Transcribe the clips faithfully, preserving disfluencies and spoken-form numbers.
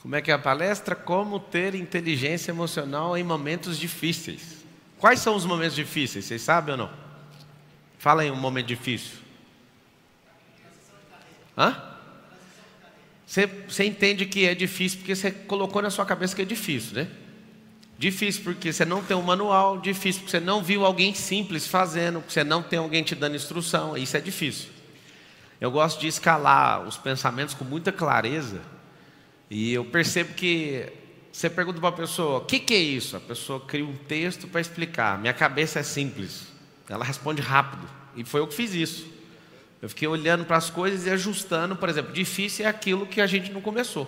Como é que é a palestra? Como ter inteligência emocional em momentos difíceis. Quais são os momentos difíceis? Vocês sabem ou não? Fala aí um momento difícil. Hã? Você, você entende que é difícil porque você colocou na sua cabeça que é difícil, né? Difícil porque você não tem um manual, difícil porque você não viu alguém simples fazendo, porque você não tem alguém te dando instrução, isso é difícil. Eu gosto de escalar os pensamentos com muita clareza e eu percebo que você pergunta para a pessoa, o que, que é isso? A pessoa cria um texto para explicar, minha cabeça é simples, ela responde rápido e foi eu que fiz isso. Eu fiquei olhando para as coisas e ajustando, por exemplo, difícil é aquilo que a gente não começou.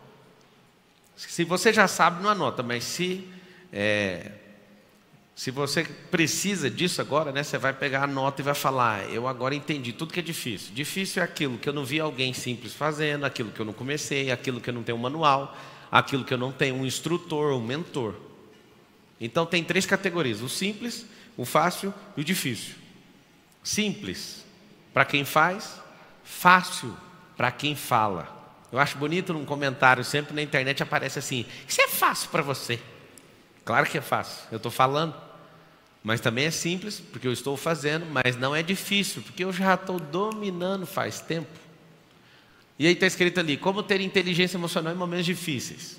Se você já sabe, não anota, mas se, é, se você precisa disso agora, né, você vai pegar a nota e vai falar, eu agora entendi tudo que é difícil. Difícil é aquilo que eu não vi alguém simples fazendo, aquilo que eu não comecei, aquilo que eu não tenho um manual, aquilo que eu não tenho um instrutor, um mentor. Então tem três categorias, o simples, o fácil e o difícil. Simples para quem faz, fácil para quem fala. Eu acho bonito num comentário, sempre na internet aparece assim, isso é fácil para você. Claro que é fácil, eu estou falando. Mas também é simples, porque eu estou fazendo, mas não é difícil, porque eu já estou dominando faz tempo. E aí está escrito ali, como ter inteligência emocional em momentos difíceis.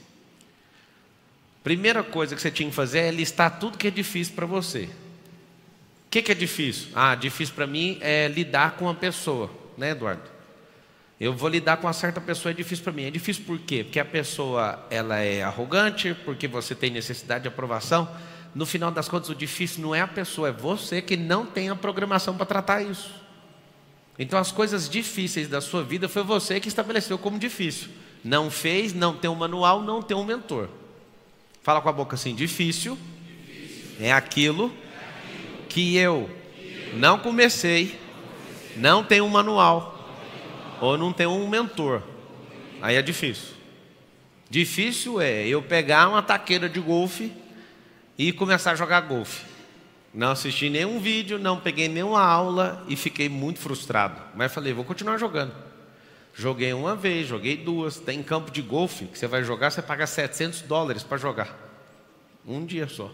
Primeira coisa que você tinha que fazer é listar tudo que é difícil para você. O que, que é difícil? Ah, difícil para mim é lidar com uma pessoa, né, Eduardo? Eu vou lidar com uma certa pessoa, é difícil para mim. É difícil por quê? Porque a pessoa ela é arrogante, porque você tem necessidade de aprovação. No final das contas, o difícil não é a pessoa, é você que não tem a programação para tratar isso. Então, as coisas difíceis da sua vida foi você que estabeleceu como difícil. Não fez, não tem um manual, não tem um mentor. Fala com a boca assim, difícil, difícil. É aquilo que eu não comecei, não tenho um manual, ou não tenho um mentor. Aí é difícil. Difícil é eu pegar uma taqueira de golfe e começar a jogar golfe. Não assisti nenhum vídeo, não peguei nenhuma aula e fiquei muito frustrado. Mas falei, vou continuar jogando. Joguei uma vez, joguei duas. Tem campo de golfe que você vai jogar, você paga setecentos dólares para jogar. Um dia só.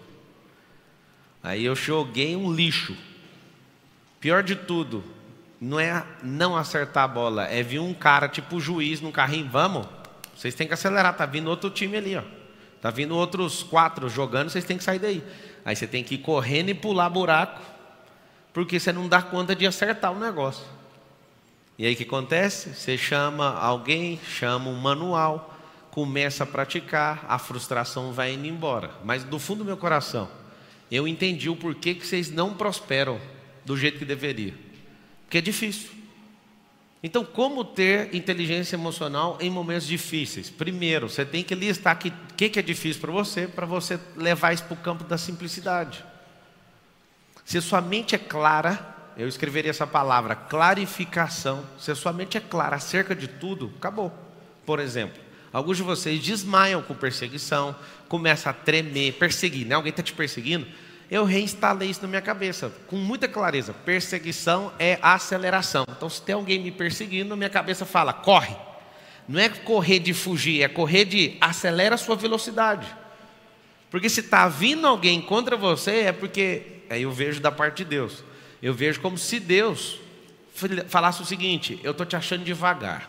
Aí eu joguei um lixo. Pior de tudo, não é não acertar a bola, é vir um cara tipo juiz num carrinho, vamos, vocês têm que acelerar, tá vindo outro time ali, ó. Tá vindo outros quatro jogando, vocês têm que sair daí. Aí você tem que ir correndo e pular buraco, porque você não dá conta de acertar o negócio. E aí o que acontece? Você chama alguém, chama um manual, começa a praticar, a frustração vai indo embora. Mas do fundo do meu coração, eu entendi o porquê que vocês não prosperam do jeito que deveria. Porque é difícil. Então, como ter inteligência emocional em momentos difíceis? Primeiro, você tem que listar o que, que é difícil para você, para você levar isso para o campo da simplicidade. Se sua mente é clara, eu escreveria essa palavra, clarificação. Se a sua mente é clara acerca de tudo, acabou. Por exemplo, alguns de vocês desmaiam com perseguição, começam a tremer, perseguir, né? Alguém está te perseguindo? Eu reinstalei isso na minha cabeça, com muita clareza. Perseguição é aceleração. Então, se tem alguém me perseguindo, minha cabeça fala, corre. Não é correr de fugir, é correr de acelera a sua velocidade. Porque se está vindo alguém contra você, é porque, aí eu vejo da parte de Deus. Eu vejo como se Deus falasse o seguinte, eu estou te achando devagar.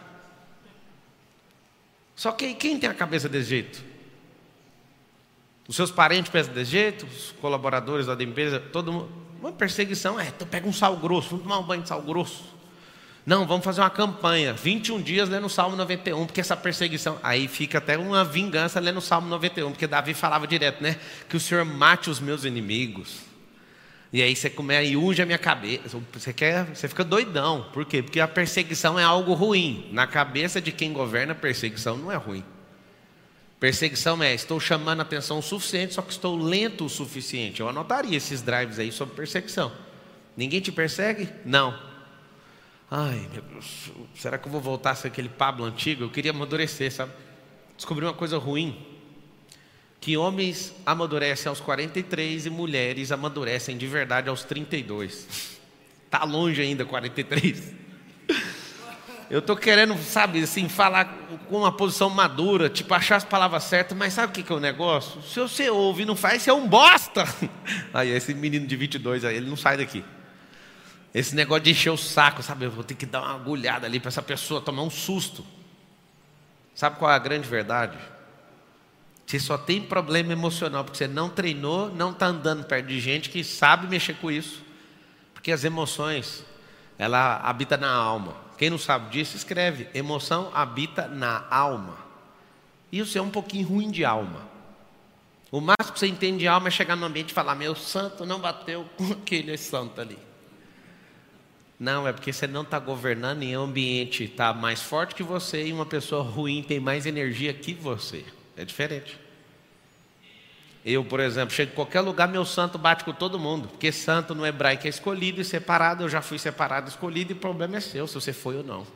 Só que quem tem a cabeça desse jeito? Os seus parentes pensam desse jeito, os colaboradores da empresa, todo mundo. Uma perseguição é, tu pega um sal grosso, vamos tomar um banho de sal grosso. Não, vamos fazer uma campanha, vinte e um dias lendo o Salmo noventa e um, porque essa perseguição, aí fica até uma vingança lendo o Salmo noventa e um, porque Davi falava direto, né? Que o Senhor mate os meus inimigos. E aí você come e unge a minha cabeça, você, quer, você fica doidão. Por quê? Porque a perseguição é algo ruim. Na cabeça de quem governa, perseguição não é ruim. Perseguição é, estou chamando a atenção o suficiente, só que estou lento o suficiente. Eu anotaria esses drives aí sobre perseguição. Ninguém te persegue? Não. Ai, meu Deus, será que eu vou voltar a ser aquele Pablo antigo? Eu queria amadurecer, sabe? Descobri uma coisa ruim. Que homens amadurecem aos quarenta e três e mulheres amadurecem de verdade aos trinta e dois. Está longe ainda, quarenta e três. eu estou querendo, sabe, assim, falar com uma posição madura, tipo, achar as palavras certas, mas sabe o que que é o negócio? Se você ouve e não faz, você é um bosta. Aí esse menino de vinte e dois, aí, ele não sai daqui. Esse negócio de encher o saco, sabe, eu vou ter que dar uma agulhada ali para essa pessoa tomar um susto. Sabe qual é a grande verdade? Você só tem problema emocional porque você não treinou, não está andando perto de gente que sabe mexer com isso. Porque as emoções, ela habita na alma. Quem não sabe disso, escreve. Emoção habita na alma. Isso é um pouquinho ruim de alma. O máximo que você entende de alma é chegar no ambiente e falar: meu santo não bateu com aquele santo ali. Não, é porque você não está governando e o ambiente está mais forte que você e uma pessoa ruim tem mais energia que você. É diferente. Eu, por exemplo, chego em qualquer lugar, meu santo bate com todo mundo. Porque santo no hebraico é escolhido e separado. Eu já fui separado e escolhido e o problema é seu, se você foi ou não.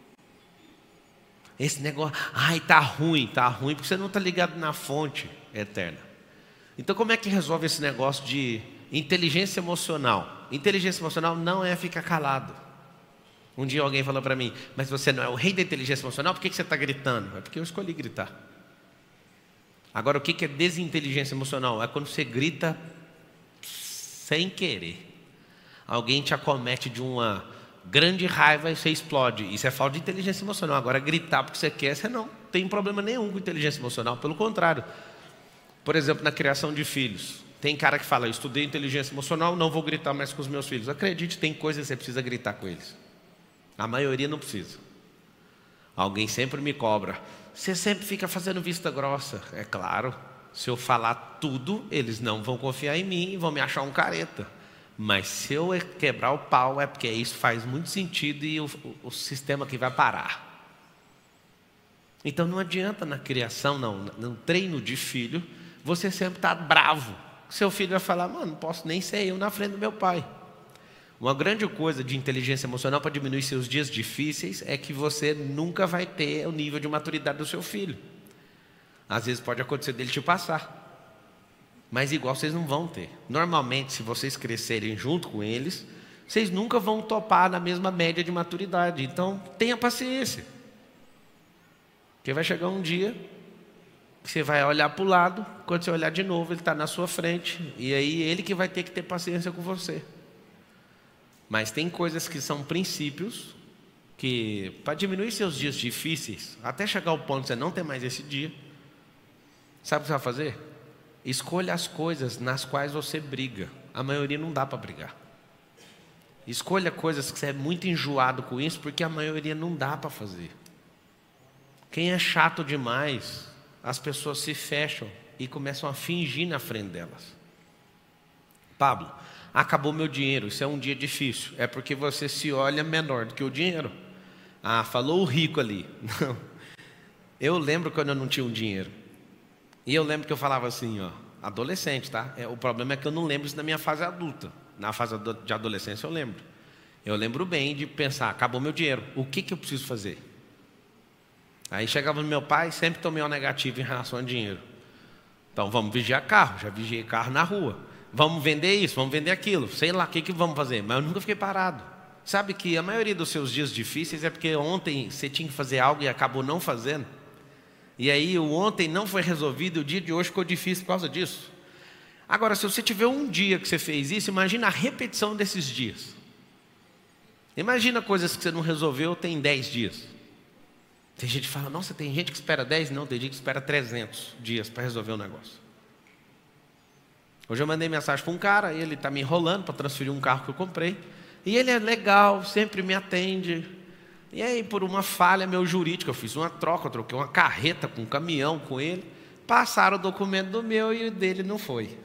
Esse negócio, ai, tá ruim, tá ruim, porque você não está ligado na fonte eterna. Então como é que resolve esse negócio de inteligência emocional? Inteligência emocional não é ficar calado. Um dia alguém falou para mim: mas você não é o rei da inteligência emocional, por que você está gritando? É porque eu escolhi gritar. Agora, o que é desinteligência emocional? É quando você grita sem querer. Alguém te acomete de uma grande raiva e você explode. Isso é falta de inteligência emocional. Agora, gritar porque você quer, você não tem problema nenhum com inteligência emocional. Pelo contrário. Por exemplo, na criação de filhos. Tem cara que fala: eu estudei inteligência emocional, não vou gritar mais com os meus filhos. Acredite, tem coisas que você precisa gritar com eles. A maioria não precisa. Alguém sempre me cobra: você sempre fica fazendo vista grossa. É claro, se eu falar tudo, eles não vão confiar em mim e vão me achar um careta. Mas se eu quebrar o pau, é porque isso faz muito sentido e o, o, o sistema que vai parar. Então não adianta na criação, não, no treino de filho, você sempre está bravo. Seu filho vai falar: mano, não posso nem ser eu na frente do meu pai. Uma grande coisa de inteligência emocional para diminuir seus dias difíceis é que você nunca vai ter o nível de maturidade do seu filho. Às vezes pode acontecer dele te passar, mas igual vocês não vão ter. Normalmente, se vocês crescerem junto com eles, vocês nunca vão topar na mesma média de maturidade. Então, tenha paciência. Porque vai chegar um dia que você vai olhar para o lado, quando você olhar de novo, ele está na sua frente, e aí ele que vai ter que ter paciência com você. Mas tem coisas que são princípios que, para diminuir seus dias difíceis, até chegar ao ponto de você não ter mais esse dia, sabe o que você vai fazer? Escolha as coisas nas quais você briga. A maioria não dá para brigar. Escolha coisas que você é muito enjoado com isso, porque a maioria não dá para fazer. Quem é chato demais, as pessoas se fecham e começam a fingir na frente delas. Pablo, acabou meu dinheiro, isso é um dia difícil. É porque você se olha menor do que o dinheiro. Ah, falou o rico ali. Não. Eu lembro quando eu não tinha um dinheiro. E eu lembro que eu falava assim, ó, adolescente, tá? É, o problema é que eu não lembro isso na minha fase adulta. Na fase de adolescência eu lembro. Eu lembro bem de pensar: acabou meu dinheiro, o que, que eu preciso fazer? Aí chegava no meu pai, sempre tomei uma negativa em relação ao dinheiro. Então vamos vigiar carro, já vigiei carro na rua. Vamos vender isso, vamos vender aquilo, sei lá o que, que vamos fazer. Mas eu nunca fiquei parado. Sabe que a maioria dos seus dias difíceis é porque ontem você tinha que fazer algo e acabou não fazendo. E aí o ontem não foi resolvido, o dia de hoje ficou difícil por causa disso. Agora, se você tiver um dia que você fez isso, imagina a repetição desses dias. Imagina coisas que você não resolveu tem dez dias. Tem gente que fala: nossa, tem gente que espera dez. Não, tem gente que espera trezentos dias para resolver um negócio. Hoje eu mandei mensagem para um cara, ele está me enrolando para transferir um carro que eu comprei. E ele é legal, sempre me atende. E aí, por uma falha meu jurídica, eu fiz uma troca, eu troquei uma carreta com um caminhão com ele. Passaram o documento do meu e o dele não foi.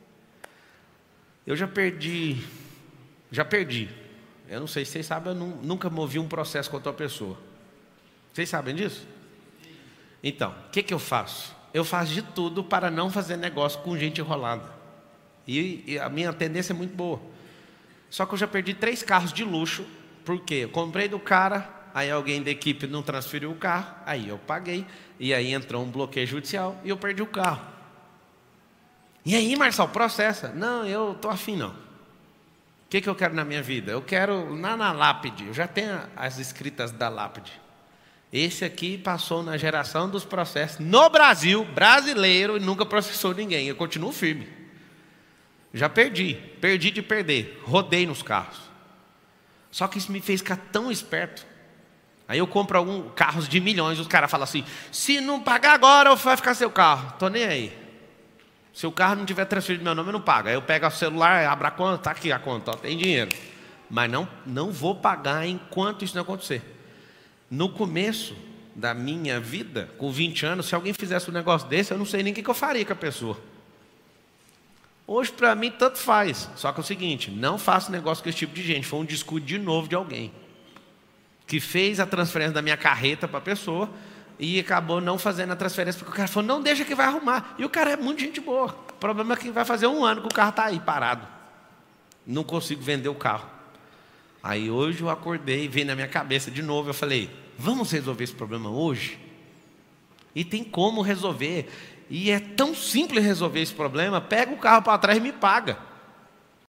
Eu já perdi, já perdi. Eu não sei se vocês sabem, eu não, nunca movi um processo contra uma pessoa. Vocês sabem disso? Então, o que, que eu faço? Eu faço de tudo para não fazer negócio com gente enrolada. E, e a minha tendência é muito boa. Só que eu já perdi três carros de luxo. Por quê? Eu comprei do cara, aí alguém da equipe não transferiu o carro, aí eu paguei, e aí entrou um bloqueio judicial e eu perdi o carro. E aí, Marçal, processa? Não, eu estou afim não. que, que eu quero na minha vida? Eu quero, na, na lápide, eu já tenho as escritas da lápide. Esse aqui passou na geração dos processos no Brasil, brasileiro, e nunca processou ninguém. Eu continuo firme. Já perdi, perdi de perder, rodei nos carros. Só que isso me fez ficar tão esperto. Aí eu compro alguns carros de milhões, os caras falam assim, se não pagar agora, vai ficar seu carro. Tô nem aí. Se o carro não tiver transferido meu nome, eu não pago. Aí eu pego o celular, abro a conta, tá aqui a conta, ó, tem dinheiro. Mas não, não vou pagar enquanto isso não acontecer. No começo da minha vida, com vinte anos, se alguém fizesse um negócio desse, eu não sei nem o que eu faria com a pessoa. Hoje, para mim, tanto faz. Só que é o seguinte, não faço negócio com esse tipo de gente. Foi um descuido de novo de alguém que fez a transferência da minha carreta para a pessoa e acabou não fazendo a transferência, porque o cara falou, não, deixa que vai arrumar. E o cara é muito gente boa. O problema é que vai fazer um ano que o carro está aí, parado. Não consigo vender o carro. Aí hoje eu acordei, veio na minha cabeça de novo, eu falei, vamos resolver esse problema hoje? E tem como resolver. E é tão simples resolver esse problema, pega o carro para trás e me paga.